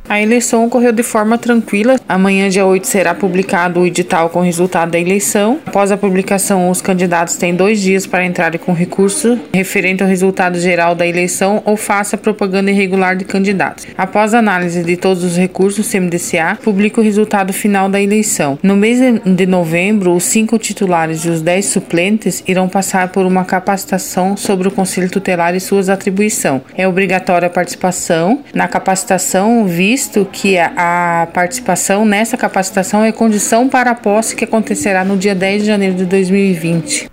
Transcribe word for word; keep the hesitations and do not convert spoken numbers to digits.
A eleição ocorreu de forma tranquila. Amanhã, dia oito, será publicado o edital com o resultado da eleição. Após a publicação, os candidatos têm dois dias para entrarem com recurso referente ao resultado geral da eleição ou faça propaganda irregular de candidatos. Após a análise de todos os recursos, o C M D C A publica o resultado final da eleição. No mês de novembro, os cinco titulares e os dez suplentes irão passar por uma capacitação sobre o Conselho Tutelar e suas atribuições. É obrigatória a participação na capacitação, visto que a participação nessa capacitação é condição para a posse que acontecerá no dia dez de janeiro de dois mil e vinte.